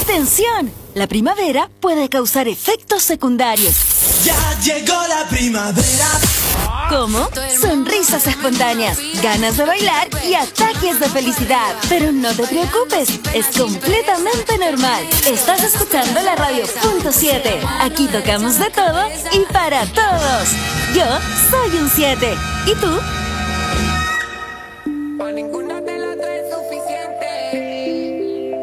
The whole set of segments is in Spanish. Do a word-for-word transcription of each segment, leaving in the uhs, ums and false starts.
¡Atención! La primavera puede causar efectos secundarios. Ya llegó la primavera. ¿Cómo? Sonrisas espontáneas, ganas de bailar y ataques de felicidad. Pero no te preocupes, es completamente normal. Estás escuchando la radio punto siete. Aquí tocamos de todo y para todos. Yo soy un siete. ¿Y tú? Para ninguna de las tres es suficiente.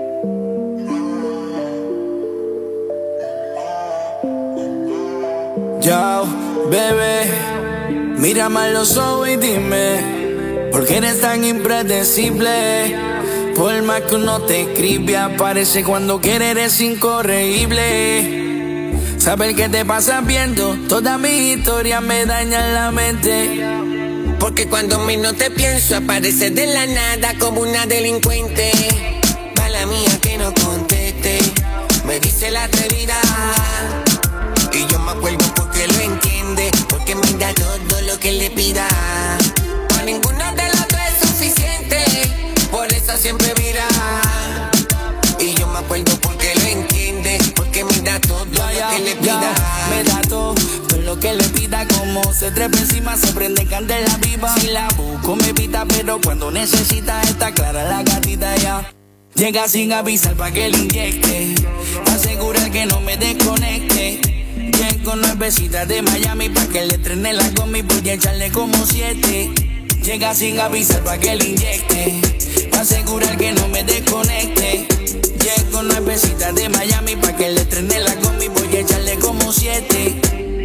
Yo, bebé, mírame a los ojos y dime, ¿por qué eres tan impredecible? Por más que uno te escribe, aparece cuando quiere, eres incorregible. Saber qué te pasa viendo, toda mi historia me daña la mente. Porque cuando menos te pienso, apareces de la nada como una delincuente. Mala mía que no conteste, me dice la atrevida. Y yo me acuerdo porque lo entiende, porque me da todo lo que le pida. Para ninguna de las dos es suficiente, por eso siempre mira. Y yo me acuerdo porque lo entiende, porque me da todo ya, lo que le pida. Ya, me da todo, todo lo que le pida. Como se trepa encima, se prende candela viva. Si la busco me pita, pero cuando necesita está clara la gatita ya. Llega sin avisar pa' que le inyecte, asegurar que no me desconecte. Llego nuevecita de Miami pa' que le trene la gomi, voy a echarle como siete. Llega sin avisar pa' que le inyecte, asegurar que no me desconecte. Llego nuevecita de Miami pa' que le trene la gomi, voy a echarle como siete.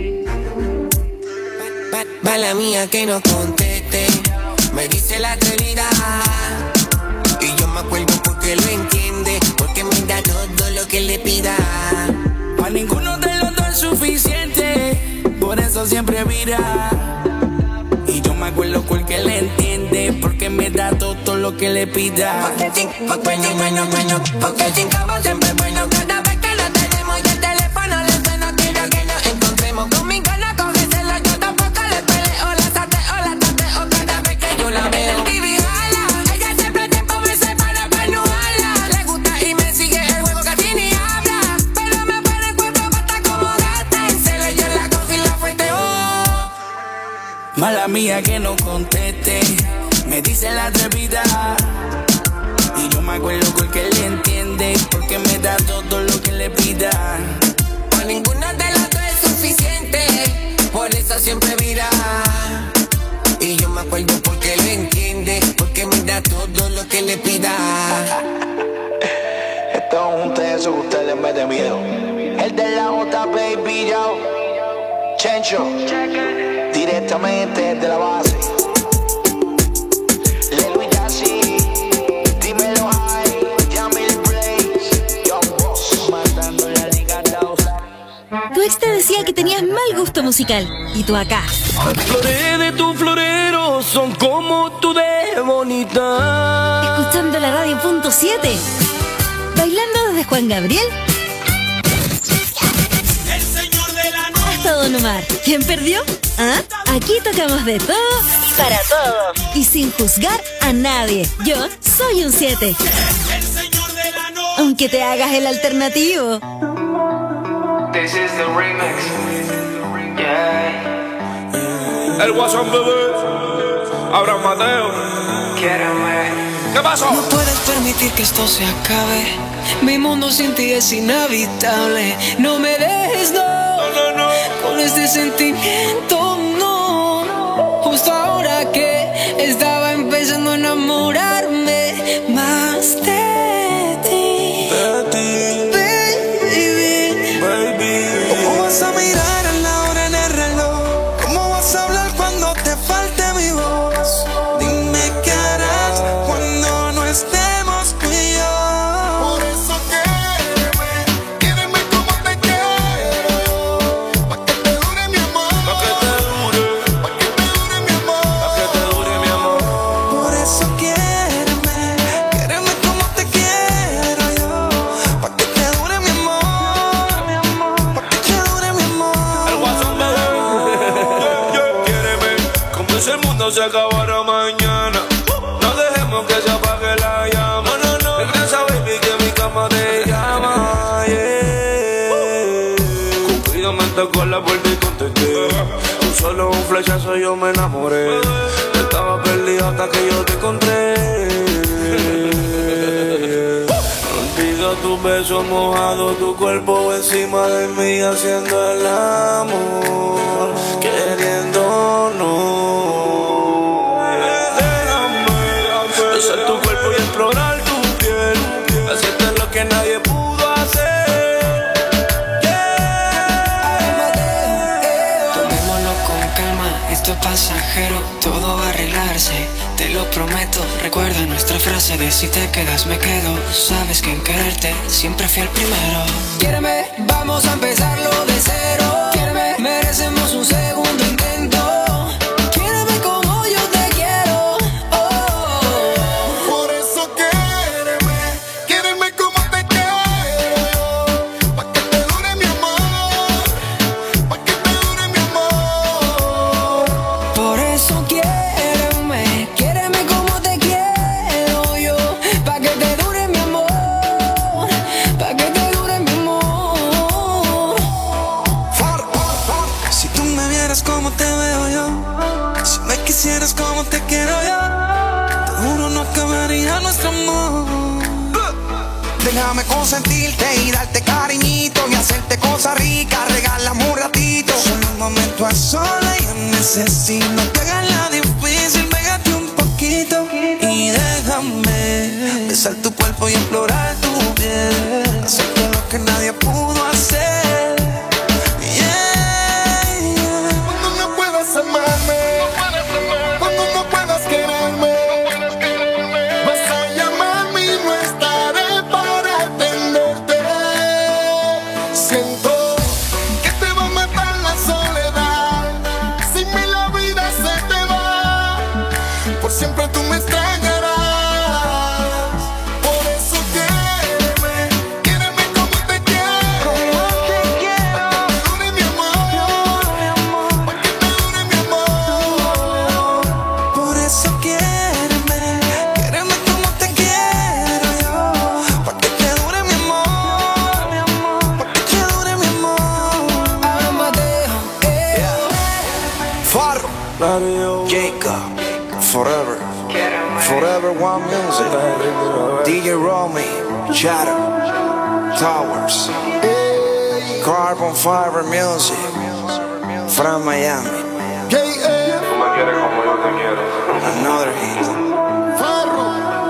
Mala mía que no conteste, me dice la atrevida. Y yo me acuerdo porque lo entiende, porque me da todo lo que le pida. Pa' ninguno de los dos es suficiente, por eso siempre mira. Y yo me acuerdo porque le entiende, porque me da todo lo que le pida. Porque sin, porque ni bueno, bueno, porque sin cabo siempre es bueno. Cada vez que lo tenemos y el teléfono le suena, quiero que nos encontremos. Conmigo no cógeselo, yo tampoco le peleo. La sateo, la tateo cada vez que yo la veo. El T V jala, ella siempre tiempo me separa para no jala. Le gusta y me sigue el juego casi ni habla, pero me pone el cuerpo para acomodarte. Se le yo la cojo y la fuerte, oh. Mala mía que no conteste, me dice la atrevida. Y yo me acuerdo porque le entiende, porque me da todo lo que le pida. Para ninguna de las dos es suficiente, por eso siempre mira. Y yo me acuerdo porque lo entiende, porque me da todo lo que le pida. Esto es un teso que usted le mete miedo. El de la J, baby, yo. Chencho, directamente de la base. Lelo y Yassi, dímelo high, Yamil Blaze, Young Boss, matando la liga dos. Tu ex te decía que tenías mal gusto musical, y tú acá. Las flores de tu florero son como tú de bonita. Escuchando la radio punto siete. Bailando desde Juan Gabriel hasta Don Omar. ¿Quién perdió? ¿Ah? Aquí tocamos de todo para todos y sin juzgar a nadie. Yo soy un siete. Aunque te hagas el alternativo. This is the remix. Yeah. El Guasón bebé. Abraham Mateo. Quiéreme. ¿Qué pasó? No puedes permitir que esto se acabe. Mi mundo sin ti es inhabitable. No me dejes, no, no, no, no. Con este sentimiento, no. Justo ahora que estaba empezando a enamorarme más de ti, De ti, baby. baby. ¿Cómo vas a mirar a la hora en el reloj? ¿Cómo vas a hablar cuando te falte mi voz? Dime qué harás cuando no estemos tú y yo. Por eso quédeme, quédeme como te quiero yo. Pa' que te dure mi amor, Pa' que te dure, pa' que te dure mi amor, pa' que te dure mi amor. por eso quédeme, quédeme como te quiero yo. Pa' que te dure mi amor, pa' que te dure mi amor. El Guasón bebé. Yeah, yeah. Quiéreme como si el mundo se acabara mañana. No dejemos que se apague la llama. No, no, no. Regresa, baby, que mi cama te llama. tocó la puerta y contesté. Tú solo un flechazo yo me enamoré. Estaba perdido hasta que yo te encontré. Olvido tus besos mojados, tu cuerpo encima de mí haciendo el amor, queriéndonos. Déjame besar tu cuerpo y explorar tu piel, hacerte lo que nadie pudo hacer. Tomémoslo con calma, esto es pasajero, todo va a arreglarse, te lo prometo. Recuerda nuestra frase de si te quedas me quedo. Sabes que en quererte siempre fui el primero. Quiéreme, vamos a empezarlo de cero. Quiéreme, merecemos un segundo intento. Quiéreme como yo te quiero. Oh. Por eso quiéreme, quiéreme como te quiero yo. Pa' que te dure mi amor, pa' que te dure mi amor. Por eso quiéreme, quiéreme como te quiero yo. Pa' que te dure mi amor, pa' que te dure mi amor. Si tú me vieras como te veo yo, si me quisieras como te quiero yo, te juro no acabaría nuestro amor. Déjame consentirte y darte cariñito y hacerte cosas ricas, regálame un ratito. Solo un momento a solas yo necesito. No te hagas la difícil, pégate un poquito y déjame besar tu cuerpo y explorar tu piel, hacerte lo que nadie pudo hacer. Yeah, yeah. Cuando no puedas amarme, cuando no puedas quererme, vas a llamarme y no estaré para atenderte. Siento que te va a matar la soledad, sin mí la vida se te va, por siempre tú me extrañarás. Por eso quiéreme, quiéreme como te quiero, pa' que te dure mi amor, pa' que te dure mi amor. Por eso quiéreme, quiéreme como te quiero yo, pa' que te dure mi amor, pa' que te dure mi amor. Amadeo, eh. Farro, Jacob, Forever, Forever One Music, D J Romy, Shadow, Towers, Carbon Fiber Music, from Miami. Tú me quieres como yo te quiero. Another hit. Farro.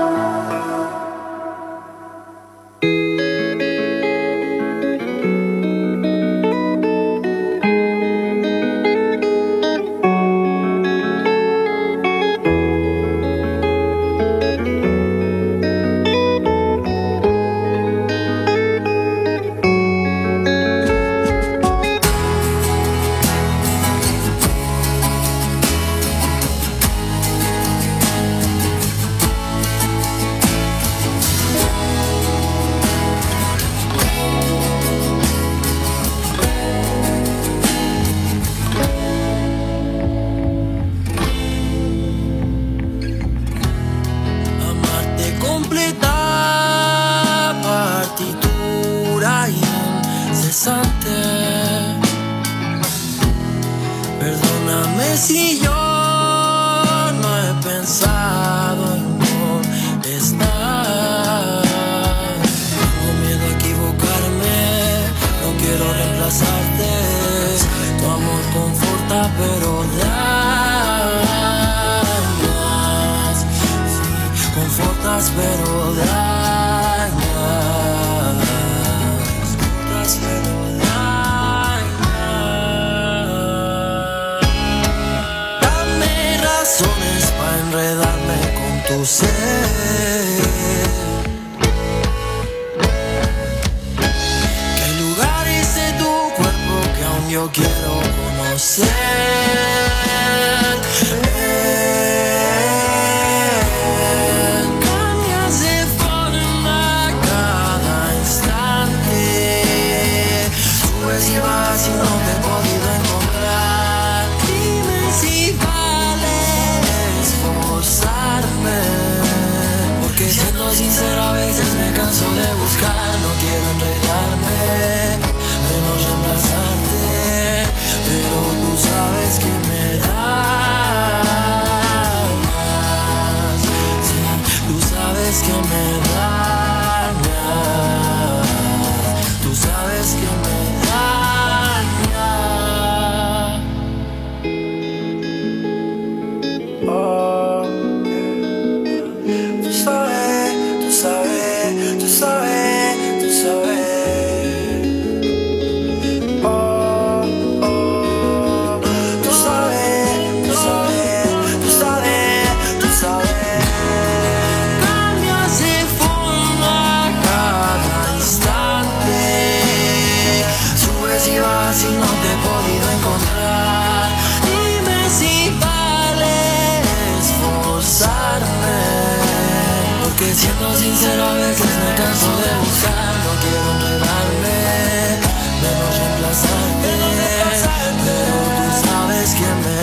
Amarte completa partitura incesante. Perdóname si yo no he pensado en molestar. Tengo miedo a equivocarme, no quiero reemplazarte. Tu amor conforta pero dañas. Sí, confortas pero dañas. Confortas pero dañas. Dame razones para enredarme con tu ser. Que hay lugares de tu cuerpo que aún yo quiero conocer. Ven, cambias de forma cada instante. Subes y vas y no te he podido encontrar. Dime si vale esforzarme, porque siendo sincero a veces me canso de buscar. No quiero enredarme, menos reemplazarte. Pero a veces me canso de buscar, no quiero enredarme, menos reemplazarte. Pero tú sabes que me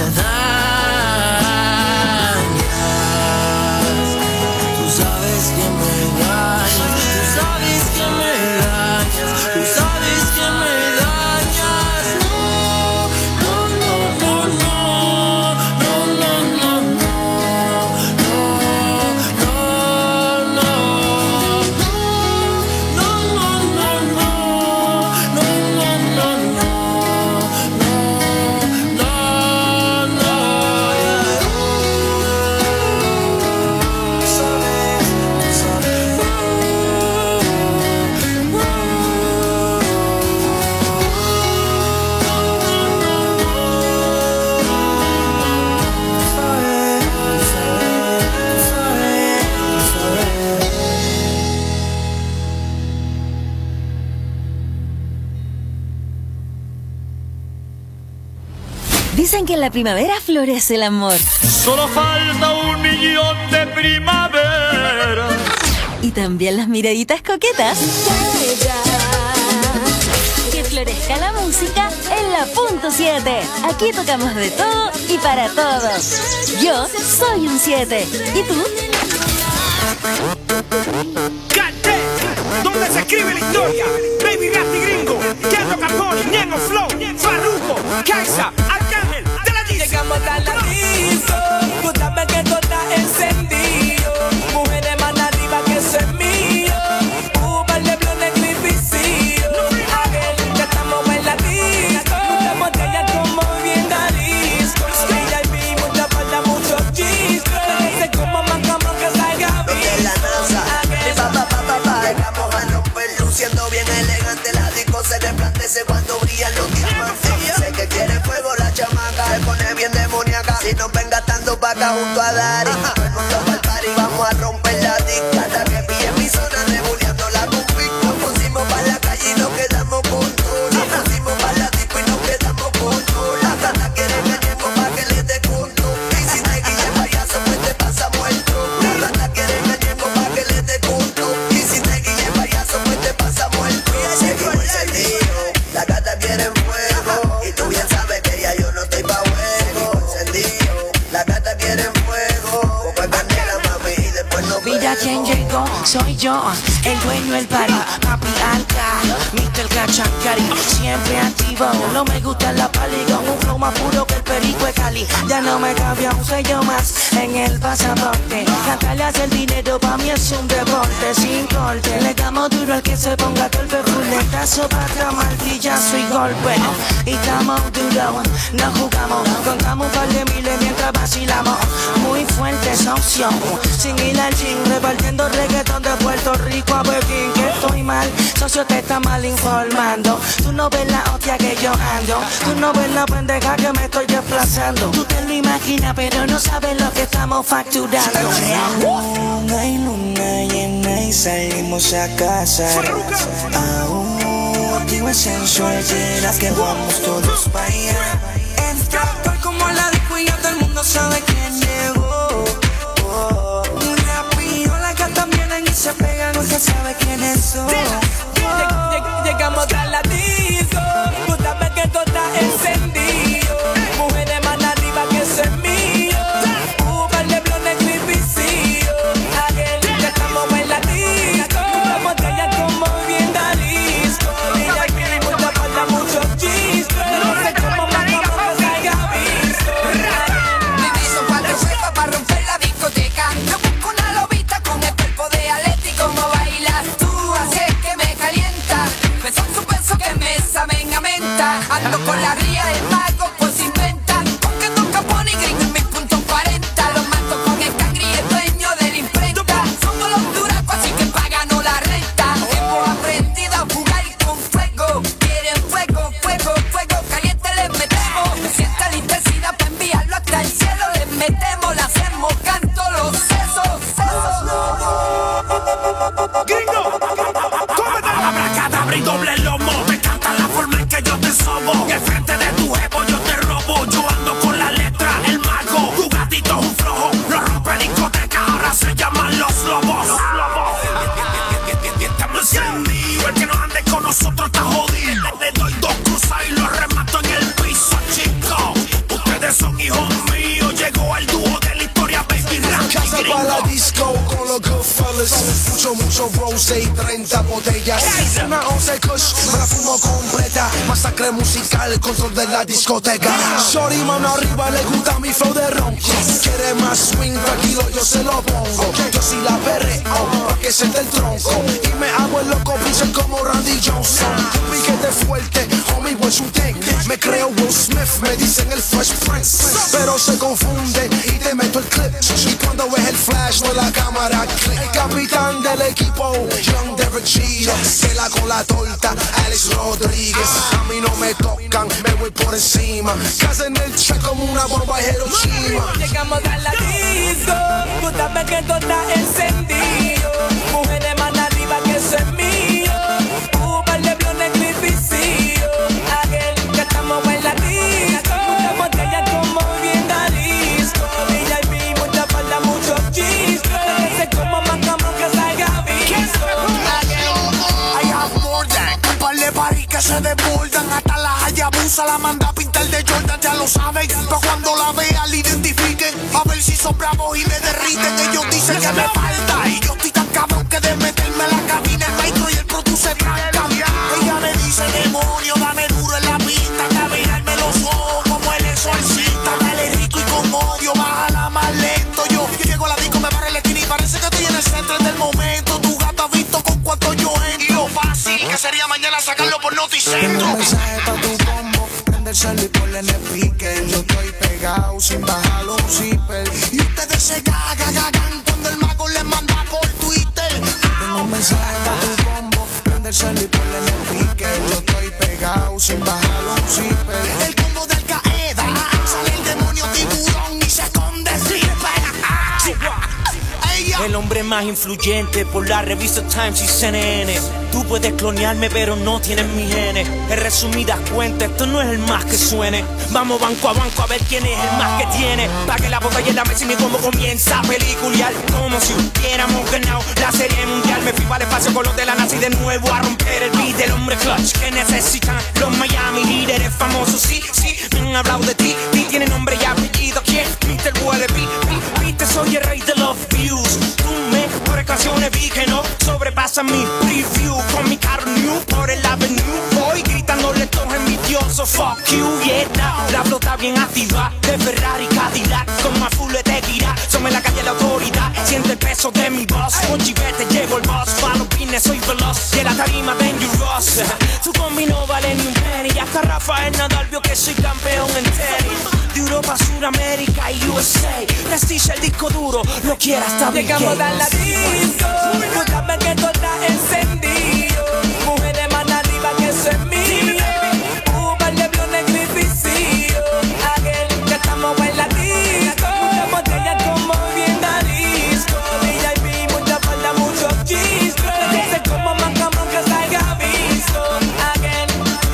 dañas, tú sabes que me dañas, tú sabes que me dañas, tú sabes que me dañas. No, no, no, no, no, no, no, no, no, no, no, no, no, no, no, no, no, no, Dicen que en la primavera florece el amor. Solo falta un millón de primavera. Y también las miraditas coquetas. Que florezca la música en la punto siete. Aquí tocamos de todo y para todos. Yo soy un siete. ¿Y tú? Cante, donde se escribe la historia. Baby Rasty Gringo, Kendo Capone, Ñengo Flow, Farruko, Kaisa, Arcángel, de la disco. Llegamos a la disco, tú sabes que todo está encendido. Mujeres más arriba que eso es mío. Uber de blonde clipicillo. Aquel que estamos en la disco. Muchas botellas como bien a disco. V I P, mucha falta, muchos chistes. Se como más como que salga bien. La NASA, de pa pa pa pa pa. Llegamos a romper luciendo bien elegante. La disco se resplandece cuando brillan los diamantes. Sé que quiere fuego la chamaca, se pone bien demoníaca. Si nos ven gastando vaca junto a Dari, todo el mundo pa'l party, vamos a romper la disco. Hasta que pille mi zona, rebuleando la config. Nos pusimos pa' la calle y nos quedamos con todo. Nos pusimos pa' la disco y nos quedamos con todo. La gata quiere que lleguemos pa' que le dé conto. Y si te guille payaso, pues te pasa muerto. La gata quiere que lleguemos pa' que le dé conto. Y si te guille payaso, pues te pasa muerto. Seguimos encendido, la gata quiere fuego. Y tú bien sabes que ya yo no estoy pa' juego. Encendido, la gata quiere fuego. Poco de candela, mami, y después no Vida quien llegó, soy yo, el dueño del party, papi Alca, mister Cachancari, siempre activo, no me gusta la pali, con un flow más puro que el perico de Cali, ya no me cambia un sello más en el pasaporte, cantarle hace el dinero pa' mí es un deporte, sin corte, le damos duro al que se ponga torpe, fuletazo, pata, martillazo y golpe, y estamos duros, no jugamos, contamos un par de miles mientras vacilamos, muy fuerte socio, sin ir al gym, repartiendo reggaetón de Puerto Rico a Pekín, que estoy mal, socio te está mal informando, tú no ves la hostia que yo ando, tú no ves la pendeja que me estoy desplazando, tú te lo imaginas pero no sabes lo que estamos facturando. Luna y luna llena y salimos a casa. Aún digo es sensual, serás que vamos todos pa' allá. Entra, estoy como la disco y ya todo el mundo sabe quién llegó. Oh, rápido las gatas vienen y se pegan, usted sabe quiénes son. Oh. Llegamos a la disco, tú sabes que todo está encendido. Mujeres más arriba que eso es mío. Uber de blonde clipicillo. Aquel que estamos en la disco. Muchas botellas como bien a disco. Y aquí mucha falta, muchos chistes. No sé cómo más como que salga visto. Diviso cuatro huevos para romper la discoteca. Yo busco una lobita con el cuerpo de Aleti. Como bailas tú, así es que me calienta. Beso su beso que me saben a menta. Ando con la ría del mago pues inventa. Porque toca Capone y Gringo en mi punto cuarenta. Los mato con el cangri y el dueño de la imprenta. Somos los duracos así que pagan la renta. Hemos aprendido a jugar con fuego. Quieren fuego, fuego, fuego caliente les metemos. Sienta la intensidad para enviarlo hasta el cielo. Les metemos, le hacemos canto los sesos, sesos. Gringo, cómete la bracadabra y doble lomo. Me encanta la forma en que yo te sobo. Y al frente de tu jevo yo te robo. Yo ando con la letra, el mago. Tu gatito es un flojo, lo rompe discoteca, ahora se llaman los lobos. ocho rosé y treinta botellas. Una once kush, me la fumo completa. Masacre musical, control de la discoteca. Shorty mano arriba, le gusta mi flow de ronco. Quiere más swing, tranquilo, yo se lo pongo. Yo sí la perreo, pa' que siente el tronco. Y me hago el loco, pinche como Randy Johnson. Un piquete fuerte, homie, what's you think? Me creo Will Smith, me dicen el Fresh Prince. Pero se confunde y te meto el clip. Y cuando ves el flash, no la cámara click. El capitán del equipo, Young Derek Jeter. Que la con la torta, Alex Rodríguez. A mí no me tocan, me voy por encima. Casa en el check como una bomba de Hiroshima. Llegamos a la disco, tú sabes que todo está encendido. Mujeres más arriba que eso es mío. Uva, leblones, clipicillo. Aquel que estamos en la disco. Muchas botellas como bien a disco. V I P, mucha falda, muchos chis. Se como más cabrón que salga visto. I have more than un par de paris que se desbordan. Hasta la Hayabusa la manda a pintar de Jordan, ya lo saben. Pero cuando la vean, la identifiquen. A ver si son bravos y me derriten. Ellos dicen que me falta. Y yo estoy tan cabrón que de meterme en la cabina el maestro y el producer trancan. Ella me dice, demonio, dame duro en la pista. De mirarme los ojos como el exorcista. Dale rico y con odio, bájala más lento. Yo llego a la disco, me barre el esquina y parece que estoy en el centro del momento. Tu gata ha visto con cuánto yo entro. Y lo fácil que sería mañana sacarlo por Noticentro. Un mensaje pa' tu combo, prende el cel y ponle en el speaker. Yo estoy pegado sin bajarlo un zipper. Y ustedes se cagan, cagan cuando el mago les manda por Twitter. Tengo un mensaje pa' tu combo, prende el cel y ponle en el speaker. Yo estoy pegado sin bajarlo un zipper. El combo del Qaeda, sale el demonio tiburón y se esconde Flipper. El hombre más influyente por la revista Times y C N N. Tú puedes clonearme pero no tienes mi genes. En resumidas cuentas, esto no es el más que suene. Vamos banco a banco a ver quién es el más que tiene. Pa' que la botella en la mesa y mi combo comienza a peliculear. Como si hubiéramos ganado la serie mundial. Me fui para el espacio con los de la NASA y de nuevo a romper el beat del hombre clutch que necesitan los Miami Heat. Eres famoso, sí, sí, me han hablado de ti. Ti tiene nombre y apellido, ¿quién? mister Wallaby. Viste, soy el rey de los views. Tú me precauciones vi que no sobrepasa mi preview. Con mi carro new por el avenue. Voy gritándole todo envidioso. Fuck you, yeah, now. La flota bien activa de Ferrari Cadillac. Con más full de gira. Somos en la calle la autoridad. Siente el peso de mi voz. Con chivete llevo el boss. Pa' los pines soy veloz. Y en la tarima dangerous. Tu combi no vale ni un penny. Hasta Rafael Nadal vio que soy campeón en tenis. De Europa, Suramérica y U S A. Prestige el disco duro. Lo quiera hasta Bill Gates. Llegamos a la disco, tú sabes que todo está encendido. Mujeres más arriba que eso es mío. Uva, leblones, clipicillo. Aquel que estamos en la disco. Muchas botellas como bien a disco. V I P, mucha falda, muchos chis. Se como más cabrón que salga visto. Aquel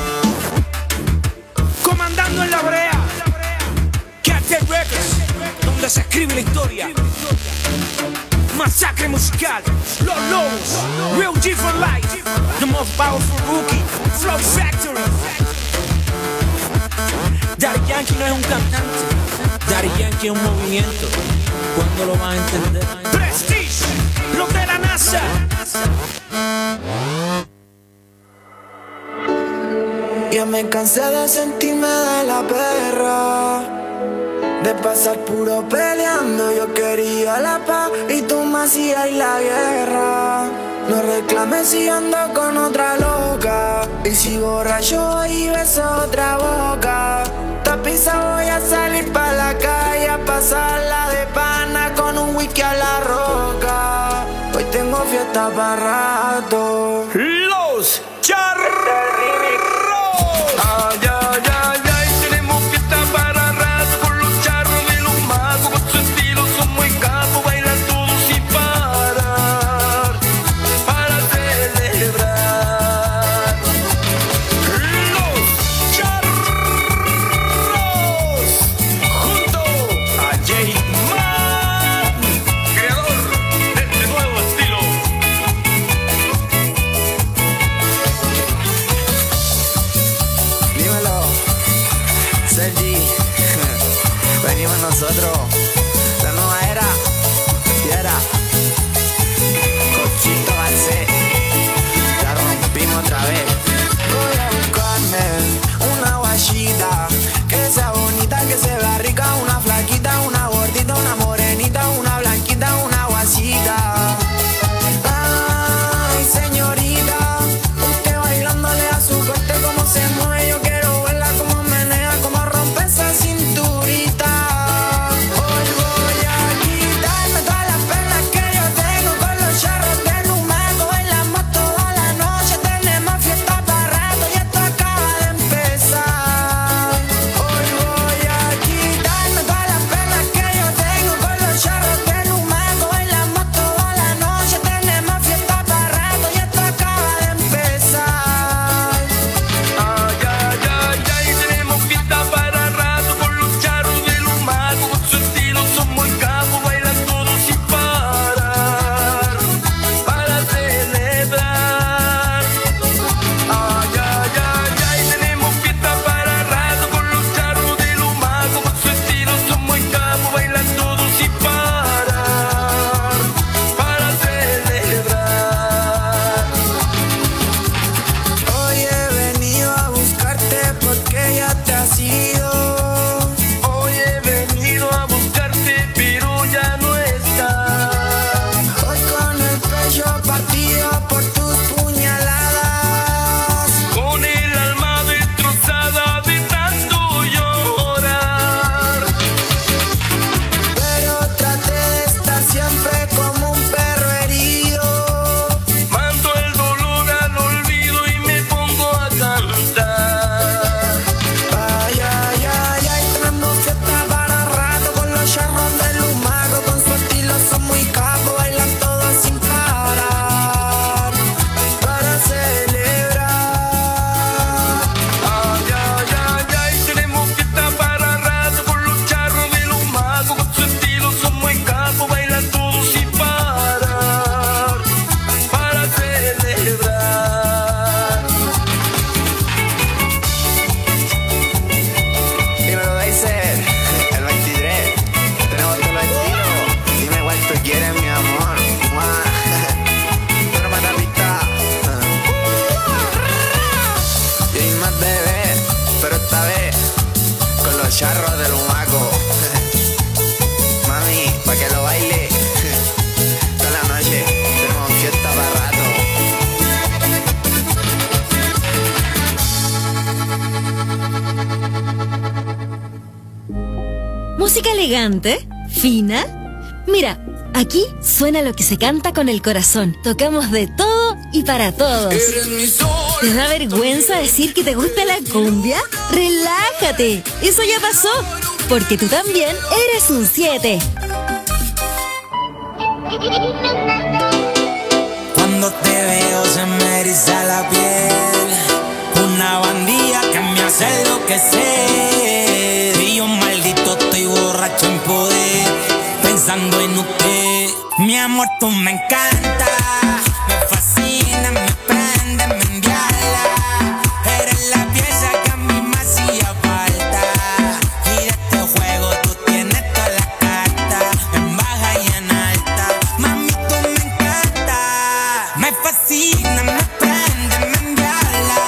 comandando en la brea. Captain Records, donde se escribe la historia. Masacre musical, los lobos, Real G for life, the most powerful rookie, Flow Factory. Daddy Yankee no es un cantante, Daddy Yankee es un movimiento. ¿Cuándo lo vas a entender? Prestige, los de la NASA. Ya me cansé de sentirme de la perra, de pasar puro peleando. Yo quería la paz y tú me hacías la guerra. No reclames si ando con otra loca. Y si borracho y beso otra boca. Tapiza voy a salir pa' la calle a pasarla de pana con un whisky a la roca. Hoy tengo fiesta pa' rato. Los charros. Ay, ay, ay, ay, tenemos fiesta para rato con los charros de los magos. Con su estilo son muy capos, bailan todos sin parar para celebrar. Los charros junto a J-Man, creador de este nuevo estilo. Dímelo, Sergi. Venimos nosotros, la nueva era. Y era Cochito García. charros del humaco. Mami, pa' que lo baile toda la noche. Tenemos fiesta para rato. Música elegante, fina. Mira, aquí suena lo que se canta con el corazón. Tocamos de todo y para todos. ¿Te da vergüenza decir que te gusta la cumbia? ¡Relájate! Eso ya pasó, porque tú también eres un siete. Cuando te veo se me eriza la piel. Una bandilla que me hace enloquecer. Y yo maldito estoy borracho en poder, pensando en usted. Mi amor, tú me encanta, me fascina, me prende, me enviala. Eres la pieza que a mí me hacía falta. Y de este juego tú tienes toda la carta, en baja y en alta. Mami, tú me encanta, me fascina, me prende, me enviala.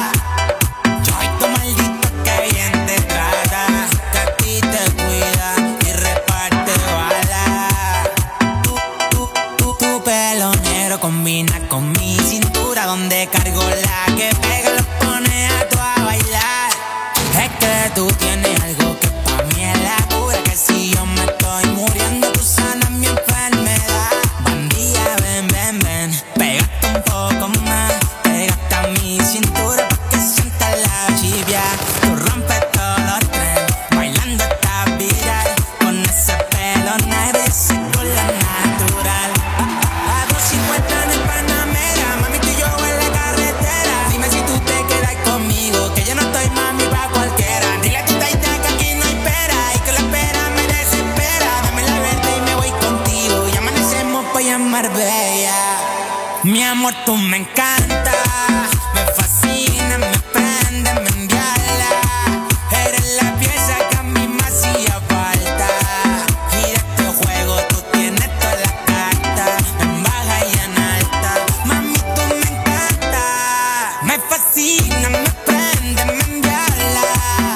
Yo y tu maldito que bien te trata, que a ti te cuida y reparte balas. Tu, tu, tu, tu pelo negro combina con mi cintura, donde cargo la que pega lo pone a tu a bailar. Es que tú tienes algo que pa' mí es la cura, que si yo me estoy muriendo tú sanas mi enfermedad. Bandilla, ven, ven, ven, pégate un poco más, pégate a mi cintura pa' que sienta la chivia. Tú rompes todos los trenes, bailando esta viral, con ese pelo negro y ese color natural. A dos cincuenta en el Panamera, mami, tú y yo en la carretera. Dime si tú te quedas conmigo, que yo no estoy mami pa' cualquiera. Dile a tu taita que aquí no hay pera, y que la espera me desespera. Dame la verde y me voy contigo, y amanecemos pa' llamar bella. Mi amor, tú me encanta, me fascina, me prende, me enviala. Eres la pieza que a mí me hacía falta. Y de este juego tú tienes toda la carta, en baja y en alta. Mami, tú me encanta, me fascina, me prende, me enviala.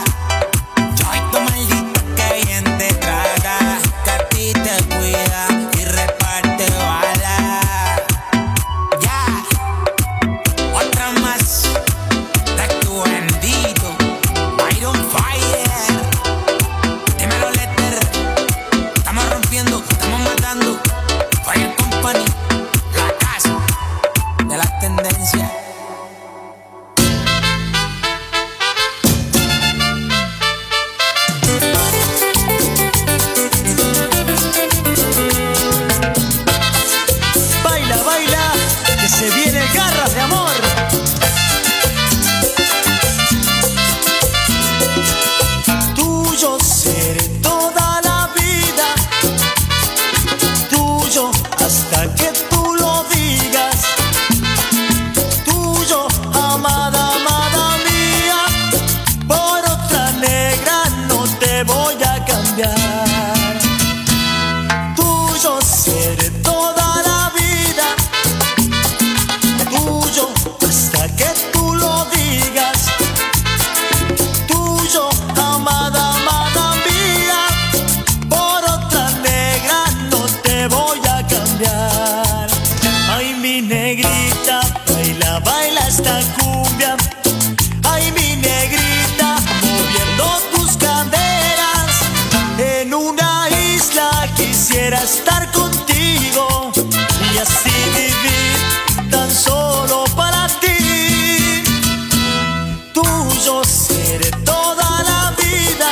Yo y tu maldito que bien te trata, que a ti te cuida y reparte balas. Ya, otra más de tu bendito Iron Fire. Dímelo, Letter. Estamos rompiendo, estamos matando. Fire Company, la casa de las tendencias. Baila, baila, que se viene garras de amor. Tuyo seré toda la vida, tuyo hasta que tú lo digas. Tuyo, amada, amada mía, por otra negra no te voy a cambiar. Tuyo seré toda la vida, tuyo hasta que tú lo digas. Tuyo, amada, amada mía, por otra negra no te voy a cambiar. Ay, mi negrita, baila, baila esta cumbia. Ay, mi negrita, moviendo tus caderas. En una isla quisiera estar contigo y así vivir tan solo para ti. Tuyo seré toda la vida,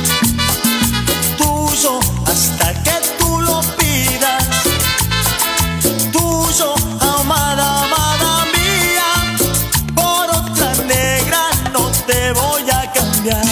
tuyo hasta que tú lo pidas. Tuyo, amada, amada mía, por otra negra no te voy a cambiar.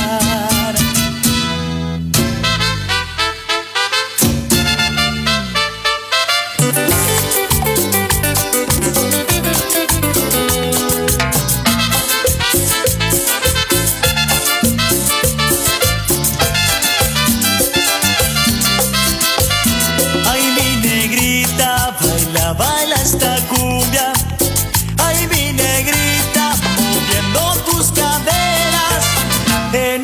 Ay, mi negrita, baila, baila esta cumbia. Ay, mi negrita, moviendo tus caderas. En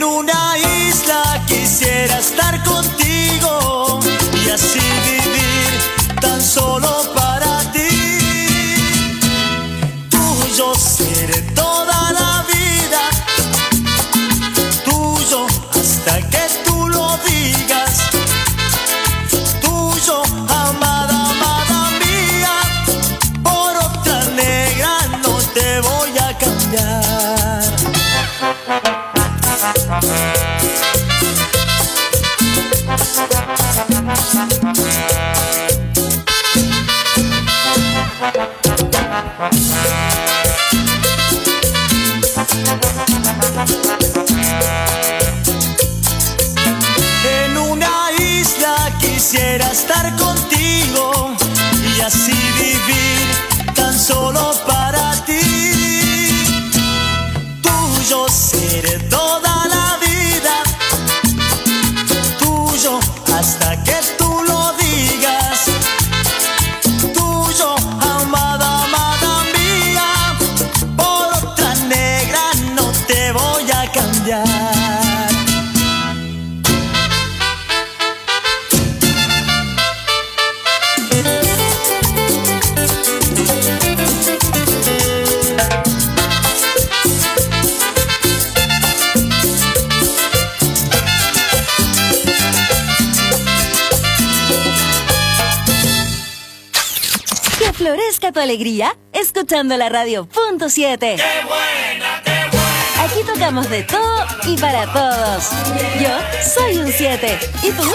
cambiar. Florezca tu alegría escuchando la radio punto siete. ¡Qué buena, qué buena! Aquí tocamos de todo y para todos. Yo soy un siete. ¿Y tú?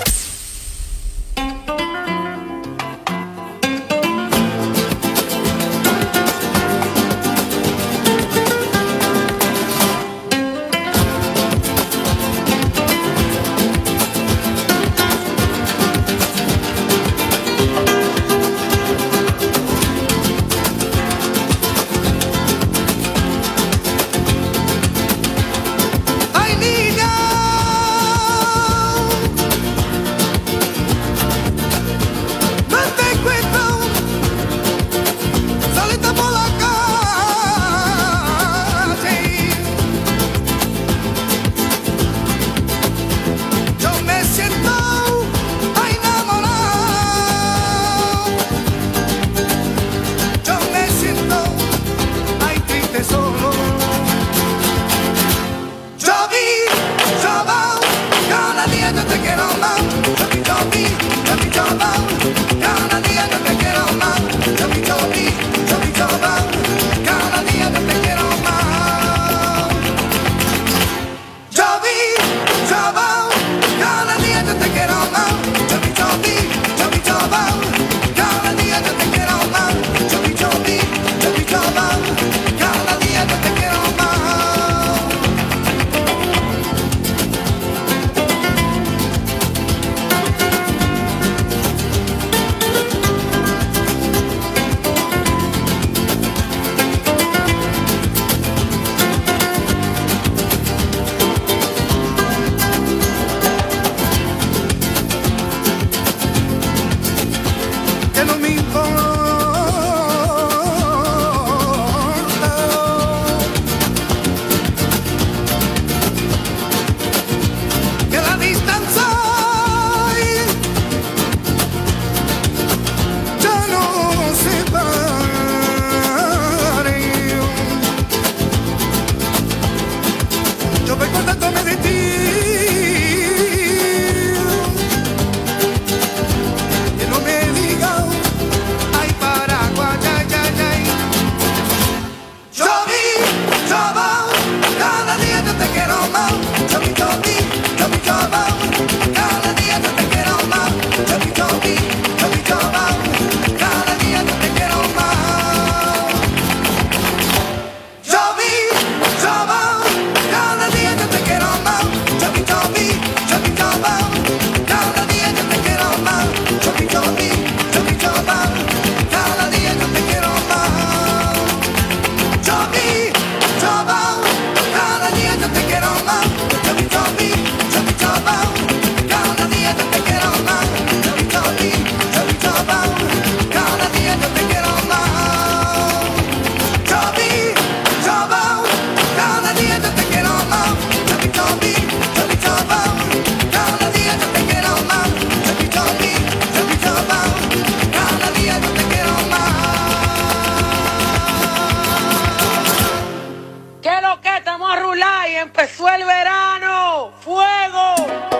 Empezó el verano, fuego.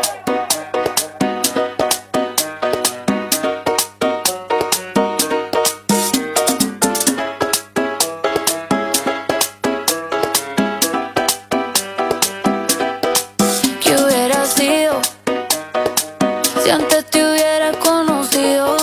¿Qué hubiera sido si antes te hubiera conocido?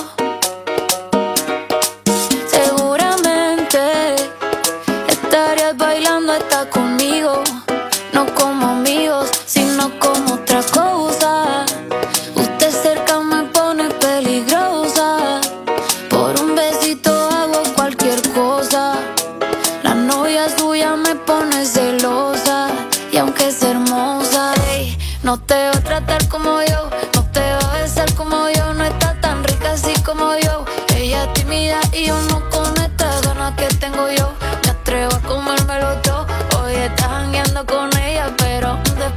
Seguramente estarías bailando hasta conmigo. No como amigos, sino como otra cosa. Usted cerca me pone peligrosa. Por un besito hago cualquier cosa. La novia suya me pone celosa. Y aunque es hermosa, ey, no te va a tratar como yo. No te va a besar como yo. No está tan rica así como yo. Ella es tímida y yo no con estas ganas que tengo yo. Me atrevo a comérmelo todo. Hoy estás jangueando con ella, pero de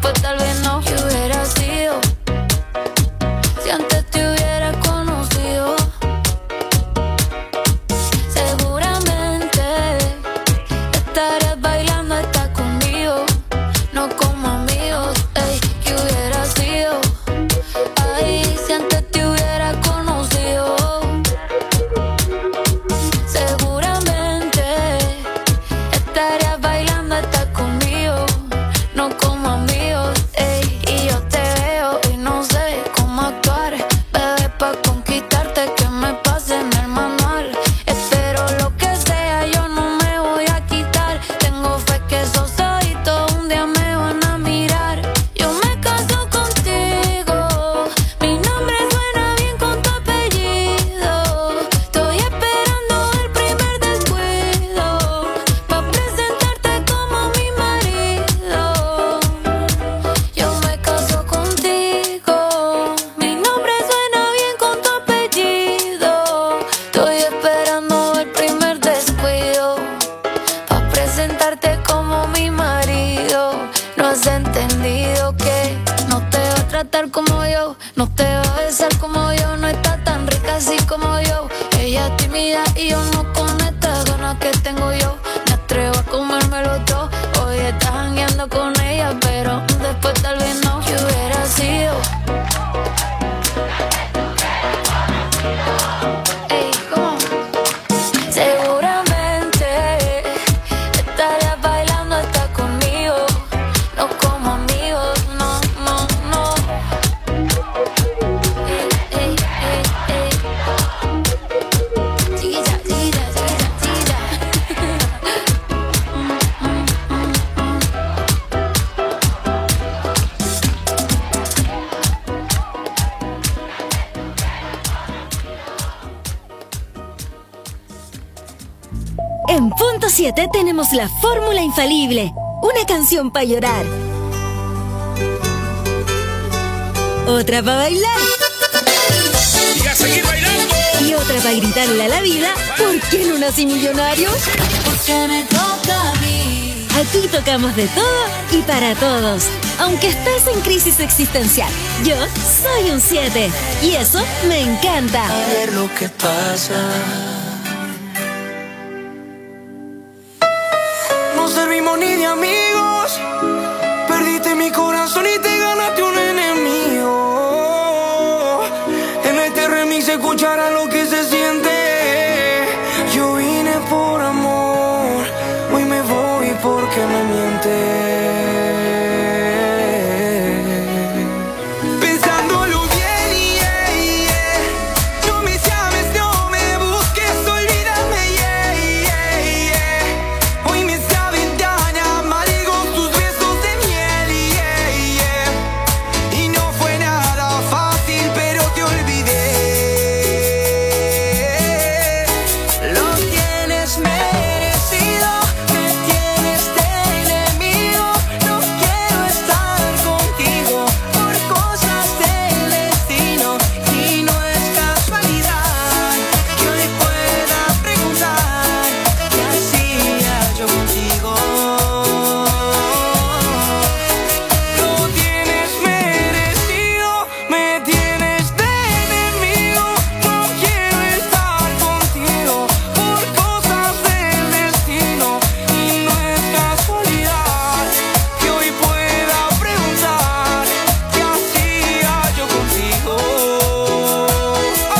tratar como yo, no te va a besar como yo, no está tan rica así como yo. Ella es tímida y yo no con estas ganas que tengo yo. Me atrevo a comérmelo todo. Hoy estás jangueando con ella, pero después tal vez no. ¿Qué hubiera sido? Ey, ¿cómo? Seguramente estarías bailando hasta conmigo, no como amigos, no, no, no. Ey, ey, ey, ey. Chiquilla, chiquilla, chiquilla, chiquilla. Mm, mm, mm, mm. En punto siete tenemos la fórmula infalible. Una canción para llorar. Otra para bailar. Y a seguir bailando. Y otra para gritarle a la vida: ¿por qué no nací millonario? Porque me toca a mí. Aquí tocamos de todo y para todos. Aunque estés en crisis existencial, yo soy un siete. Y eso me encanta. A ver lo que pasa. No servimos ni de amigos. Perdiste mi corazón y te ganaste un enemigo. En este remix se escuchará lo que se siente. Yo vine por amor, hoy me voy porque me mientes. Pensándolo bien, yeah, yeah. No me llames, no me busques, olvídame, yeah, yeah, yeah. Hoy me saben tan amargos tus besos de miel, yeah, yeah. Y no fue nada fácil, pero te olvidé. Lo tienes merecido, me tienes de enemigo. No quiero estar contigo por cosas del destino. Y no es casualidad que hoy pueda preguntar qué hacía yo contigo. Lo tienes merecido, me tienes de enemigo. No quiero estar contigo por cosas del destino. Y no es casualidad que hoy pueda preguntar qué hacía yo contigo. Oh,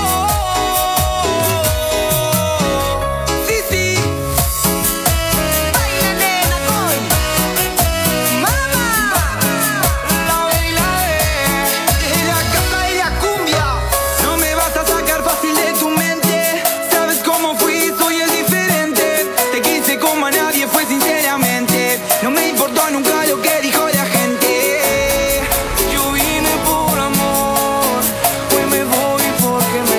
sí, sí. Baila, nena, con mamá. La baila de la casa y la cumbia. No me vas a sacar fácil de tu mente. Sabes cómo fui, soy el diferente. Te quise como a nadie, fue sinceramente. No me importó nunca lo que dijo la gente. Yo vine por amor, hoy me voy porque me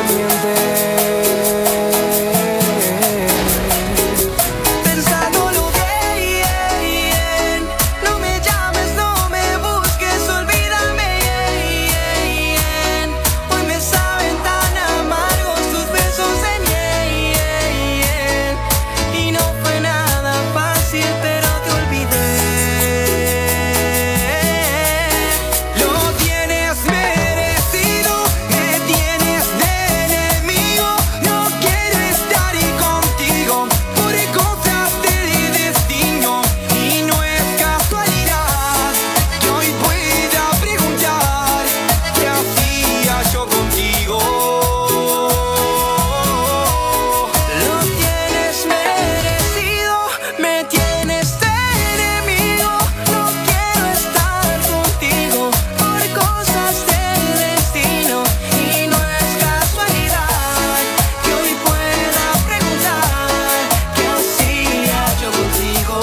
mientes. Pensándolo bien, bien. No me llames, no me busques, olvídame, bien. Hoy me saben tan amargos tus besos de miel. Y no fue nada fácil, pero te olvidé. Lo tienes merecido, me tienes de enemigo. No quiero estar ahí contigo por cosas del destino. Y no es casualidad que hoy pueda preguntar qué hacía yo contigo. Lo tienes merecido, me tienes de enemigo. No quiero estar contigo por cosas del destino. Y no es casualidad que hoy pueda preguntar qué hacía yo contigo.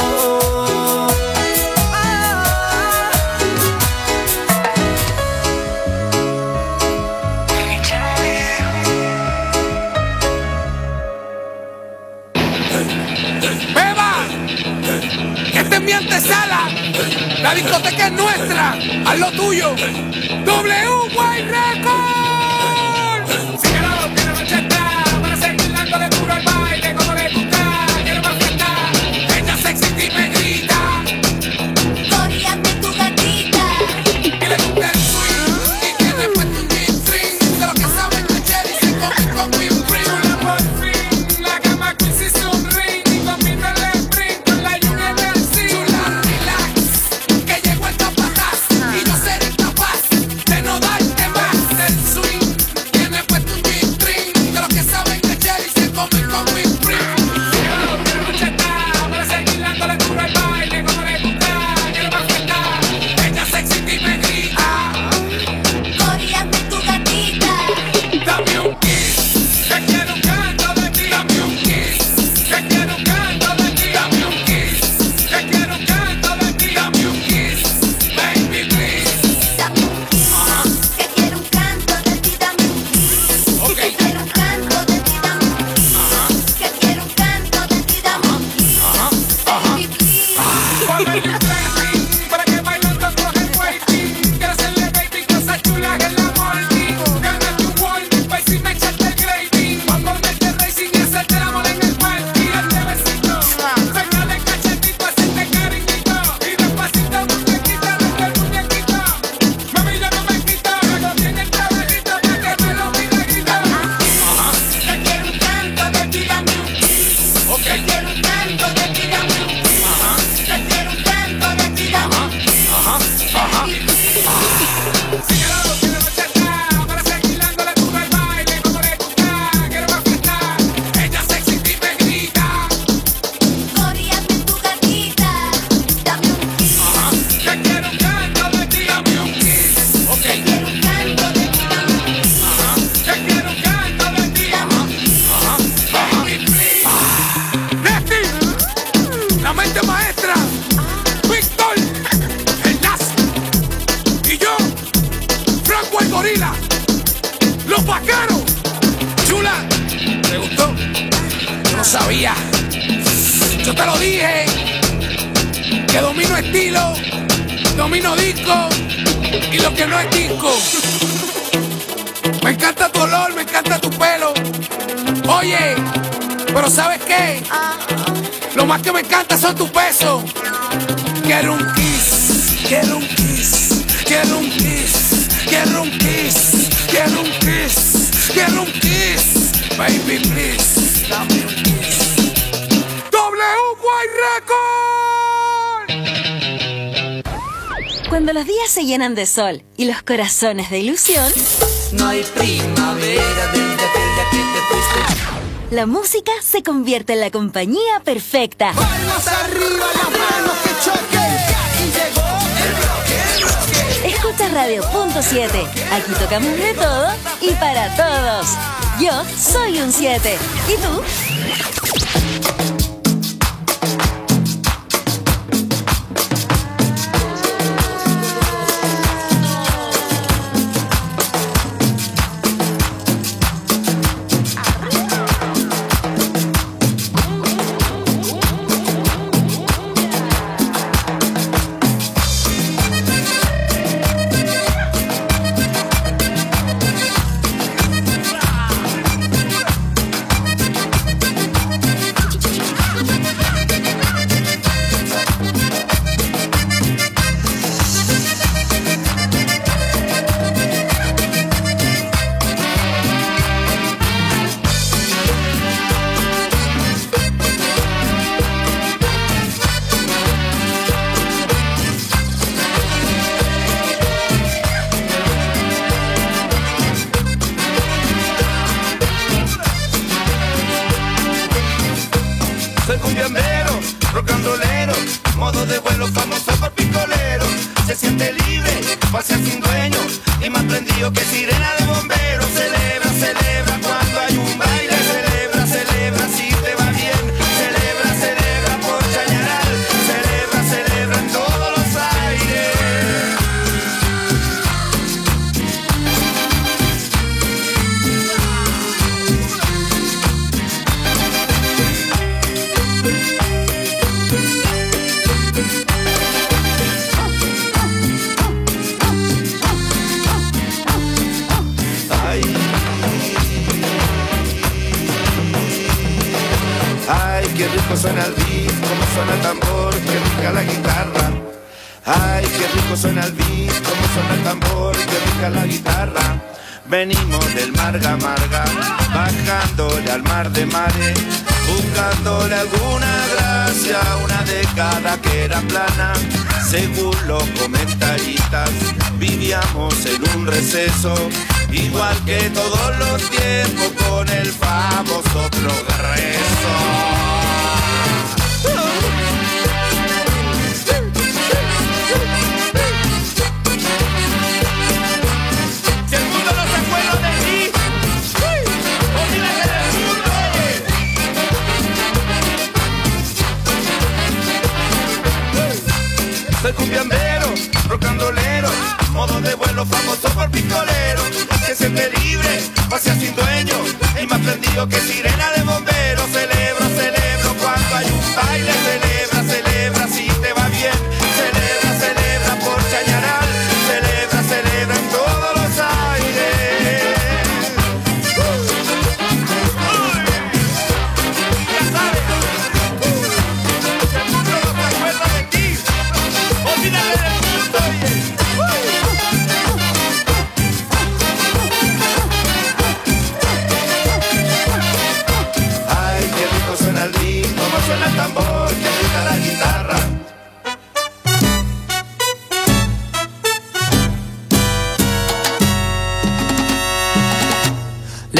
¡Beba! ¡Que esta es mi antesala! ¡La discoteca es nuestra! ¡Haz lo tuyo! ¡W White Record! Sigue la voz, tiene macheta. Para seguir dándole duro al baile como le gusta. Quiero más fiesta. Ella sexy y me grita. Coreate tu gatita. Y le gusta el swing. Para que bailando coge el waiting. Quiero hacerle baby cosas chulas en la morning. Gánate un warning, pa' si me echaste el gravy. Pa' ponerte racing y hacerte el amor en el party. Darte besito, sacarle cachetito, hacerte cariñito. Y despacito muñequita, desde el muñequito. Mami, yo no me quito, luego viene el trabajito pa' que me lo milagritos. Te quiero un canto, te ti dame un kiss. Ok, quiero un canto, te ti dame un kiss. Te quiero un canto, te ti dame un kiss. Ajá, ajá. Síguelo, que la noche está para seguir dándole duro al baile como le gusta. Quiero más fiesta, ella sexy y me grita. Coríate tu gatita, dame un kiss. Te quiero un canto, te ti dame un kiss. Ok, Te quiero un canto, te ti dame un kiss. te quiero un canto, te ti dame un kiss. Baby, please. Nesti, la mente maestra, Víctor, el Nazi, y yo, Franco el Gorila, los vaqueros. Chula, ¿te gustó? Yo no sabía. Yo te lo dije, que domino estilo, domino disco, y lo que no es disco. Me encanta tu olor, me encanta tu pelo. Oye, pero ¿sabes qué? Lo más que me encanta son tus besos. Quiero un kiss, quiero un kiss, quiero un kiss, quiero un kiss, quiero un kiss, quiero un kiss. Baby, please, dame un kiss. W White Record. Cuando los días se llenan de sol y los corazones de ilusión, No hay primavera desde aquella que te fuiste. la música se convierte en la compañía perfecta. Palmas arriba, las manos que choquen. Y llegó el bloque, el bloque. Escucha Radio Punto siete. Aquí tocamos de todo y para todos. Yo soy un siete. ¿Y tú? Soy cumbiambero, rock and rollero, modo de vuelo famoso por picolero. Se siente libre, pasea sin dueño y más prendido que sirena de bombero. Celebra, celebra cuando hay un baile. Celebra, celebra si te va bien. Celebra, celebra por Chañaral. Celebra, celebra en todos los aires. Ay, ay, qué rico suena el beat, cómo suena el tambor, qué rica la guitarra. Ay, qué rico suena el beat, cómo suena el tambor, qué rica la guitarra. Venimos del Marga Marga, bajándole al mar de mares, buscándole alguna gracia, una década que era plana. Según los comentaristas, vivíamos en un receso, igual que todos los tiempos, con el famoso progreso. Si el mundo no se acuerda de mí, olvídate del mundo. Soy cumbiambero, rock and rollero, modo de vuelo famoso por picolero. Que siente libre, pasea sin dueño y más prendido que sirena de bombero. Celebro, celebro cuando hay un baile. Celebra, celebra si te va bien.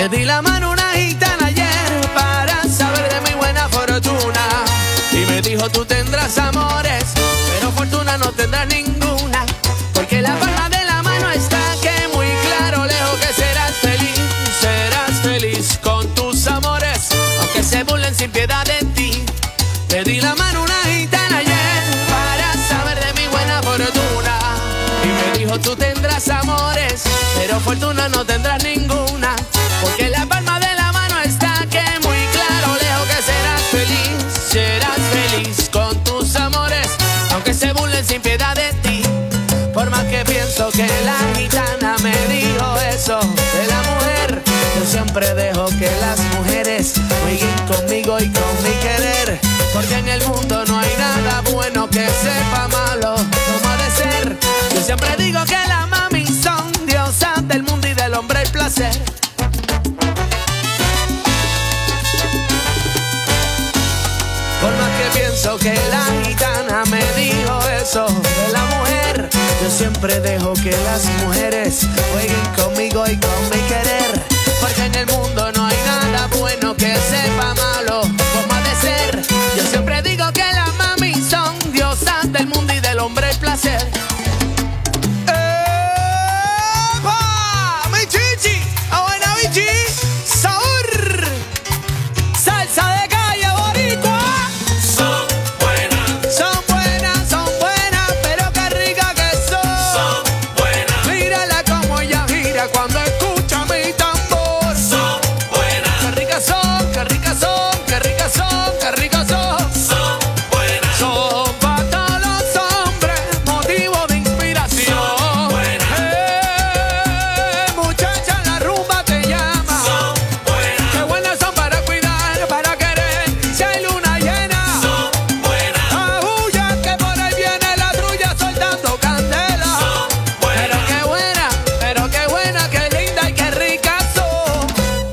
Le di la mano a una gitana ayer para saber de mi buena fortuna. Y me dijo, tú tendrás amores, pero fortuna no tendrás ninguna. Porque la palma de la mano está que muy claro, lejos que serás feliz. Serás feliz con tus amores, aunque se burlen sin piedad de ti. Le di la mano a una gitana ayer para saber de mi buena fortuna. Y me dijo, tú tendrás amores, pero fortuna no tendrás ninguna. Porque la palma de la mano está que muy claro, lejos que serás feliz. Serás feliz con tus amores, aunque se burlen sin piedad de ti. Por más que pienso que la gitana me dijo eso de la mujer, yo siempre dejo que las mujeres jueguen conmigo y con mi querer. Porque en el mundo no hay nada bueno que sepa malo como ha de ser. Yo siempre digo que las mami son diosas del mundo y del hombre el placer. Por más que pienso que la gitana me dijo eso de la mujer, yo siempre dejo que las mujeres jueguen conmigo y con mi querer. Porque en el mundo no hay nada bueno que sepa malo como ha de ser. Yo siempre digo que las mami son diosas del mundo y del hombre el placer. ¡Epa! ¡Mi chichi! ¡A buena bichi! ¡Sabor! ¡Salsa de calle boricua! Son buenas, Son buenas, son buenas, pero qué rica que son. son buenas, Mírala como ella gira cuando escucha mi tambor. son buenas, Qué ricas son, qué ricas son, qué ricas son, qué ricas son. son buenas, Son para todos los hombres motivo de inspiración. Son buenas. Eh, muchacha, la rumba te llama. son buenas, Qué buenas son para cuidar, para querer. Si hay luna llena, son buenas, aúlla que por ahí viene la trulla soltando candela. son Pero buenas, qué buena, pero qué buena, qué linda y qué rica son.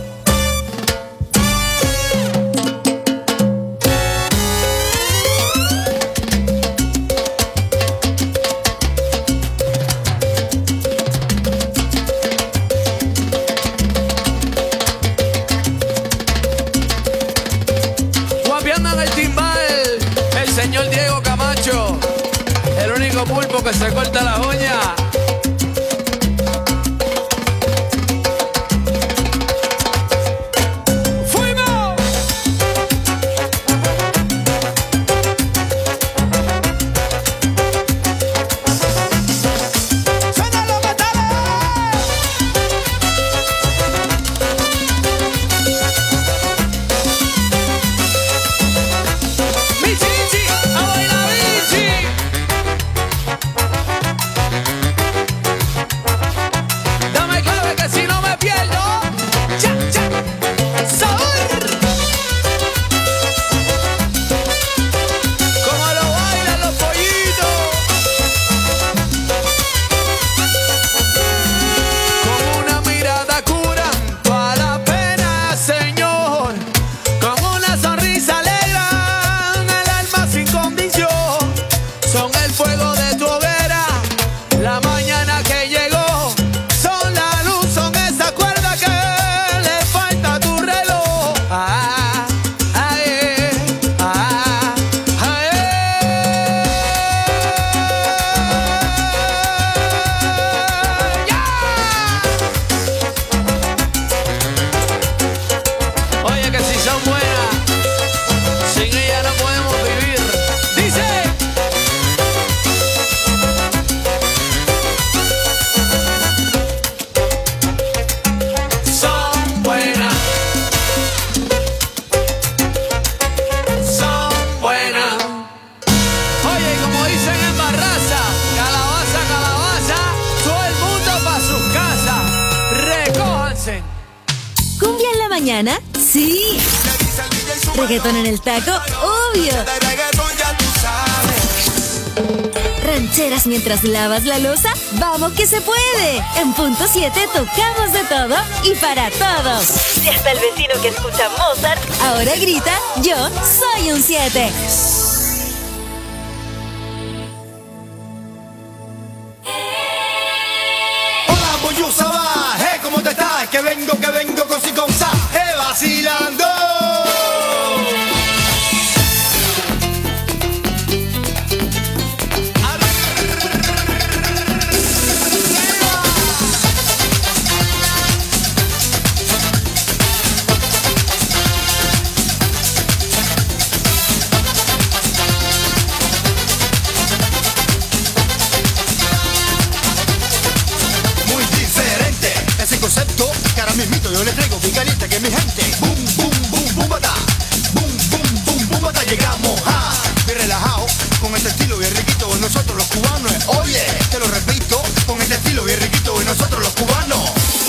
Guapiando en el timbal, el señor Diego Camacho, el único pulpo que se corta la uña. ¡Fuimos! ¡Suena los metales! ¡Mi chichi! ¡A bailar bichi! Dame clave que si no me pierdo. ¡Cha, cha! ¡Sabor! Como lo bailan los pollitos. Con una mirada curando a la pena, Señor. Con una sonrisa alegran el alma sin condición. Son el fuego de tu hoguera, la mañana que llegó. Son la luz, son esa cuerda que le falta a tu reloj. Ah, ah, eh, ah, ah, eh. ¡Ya! Oye, que si son buenas, sin ella no podemos vivir. Dice. Son buenas, son buenas. Oye, como dicen en Barraza, calabaza, calabaza, todo el mundo pa' sus casas. Recójanse. ¿Cumbia en la mañana? Sí. ¿Reggaetón en el taco? Obvio. ¿Rancheras mientras lavas la loza? ¡Vamos que se puede! En punto siete tocamos de todo y para todos. Y hasta el vecino que escucha Mozart ahora grita, yo soy un siete. Hola, bonjour, ça va? Hey, ¿cómo te estás? Que vengo, que vengo con cinco vacilando. Muy diferente ese concepto que ahora mismito yo le traigo bien caliente que mi gente. Boom, boom, boom, boom, bata. Boom, boom, boom, boom, bata. Llegamos a bien relajado con este estilo bien riquito de nosotros los cubanos. Oye, te lo repito, con este estilo bien riquito de nosotros los cubanos.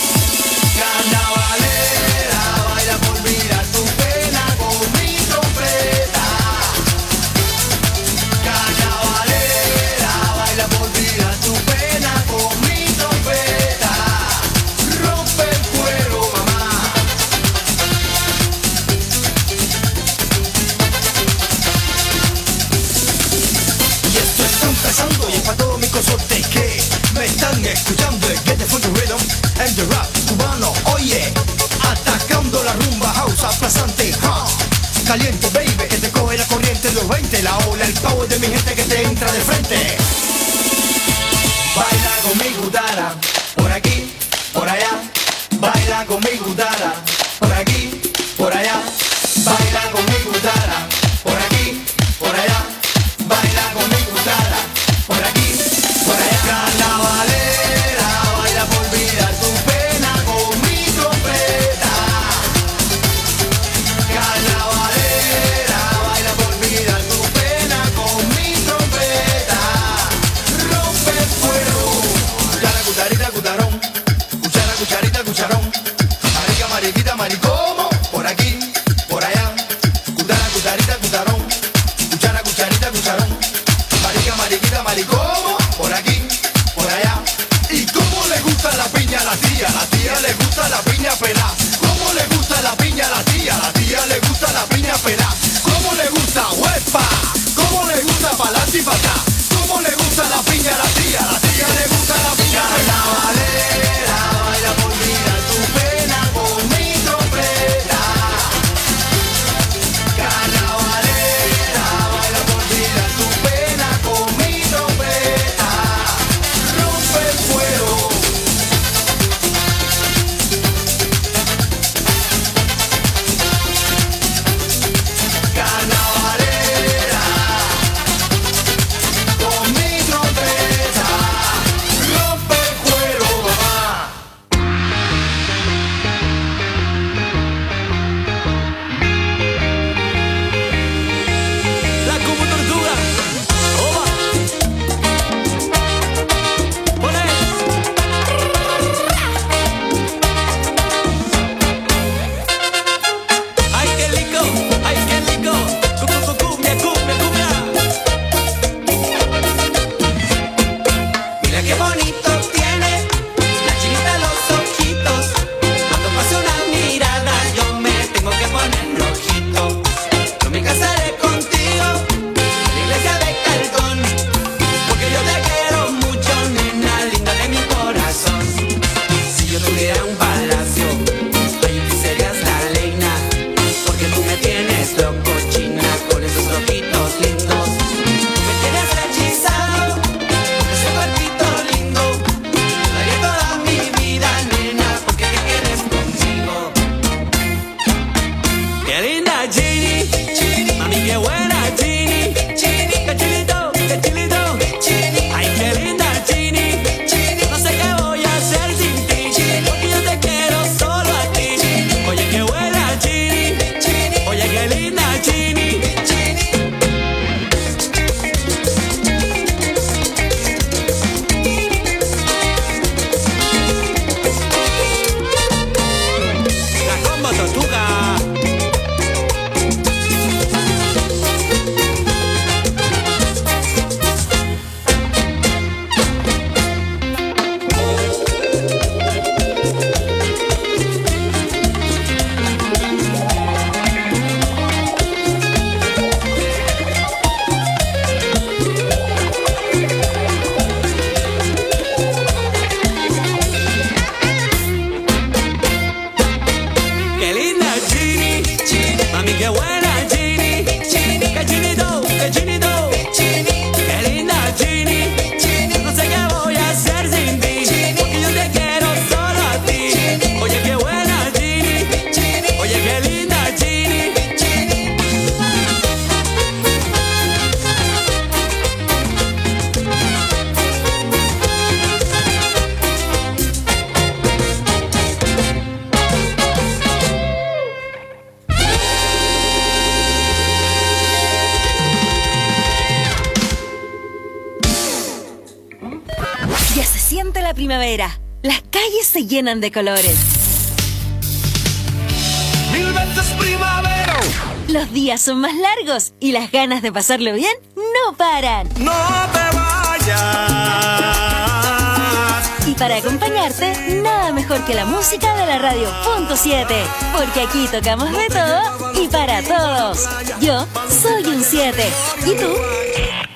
Carnavalera, baila por olvidar tu pena con mi trompeta. Carnavalera, baila por olvidar tu pena con mi trompeta. Rompe el cuero, mamá. Y esto está empezando y es para todos mis consortes que me están escuchando. El Get the Funky Rhythm and the rap cubano. Oye, atacando la rumba house aplazante. huh. Caliente, baby, que te coge la corriente de los veinte. La ola, el power de mi gente que te entra de frente. Baila con mi gutara, por aquí, por allá. Baila con mi gutara, por aquí, por allá. Baila con mi gutara, por aquí, por allá. Baila con mi gutara, por aquí, por allá. Carnavalera, baila por olvidar tu pena con mi trompeta. Carnavalera, baila por olvidar tu pena con mi trompeta. Rompe el fuego. Cuchara, cucharita, cucharón. Cuchara, cucharita, cucharón. Marica, mariquita, maricomo. Por aquí, por allá. Cuchara, cucharita, cucharón. Cuchara, cucharita, cucharón. Marica, mariquita, maricomo. Por aquí, por allá. ¿Y cómo le gusta la piña a la tía? La tía le gusta la piña pelá. ¿Cómo le gusta la piña a la tía? La tía le gusta la piña pelá. ¿Cómo le gusta huepa? ¿Cómo le gusta pa'lante y pa' acá? ¿Cómo le gusta la piña a la tía? La tía le gusta la piña pelá. Carnavalera, baila por olvidar tu pena con mi trompeta. Carnavalera, baila por olvidar tu pena con mi trompeta. Rompe el fuego. Carnavalera, con mi trompeta. Rompe el cuero, mamá. La como tortuga. Oba. Pone. Ay, qué rico, ay, qué rico. Cu, cu, cu, cumbia, cumbia, cumbia. Mira qué bonito tiene la chinita los ojitos. Cuando pasa una mirada yo me tengo que poner rojito. Yo me casaré contigo en la iglesia de Calcón, porque yo te quiero mucho, nena linda de mi corazón. Si yo tuviera un palacio, ahí tú serías la reina, porque tú me tienes loco, china, con esos ojitos lindos. Me tienes hechizado, ese cuerpito lindo. Ya se siente la primavera. Las calles se llenan de colores. Mil veces primavera. Los días son más largos y las ganas de pasarlo bien no paran. No te vayas. Y para acompañarte, nada mejor que la música de la radio punto siete. Porque aquí tocamos de todo y para todos. Yo soy un siete. ¿Y tú?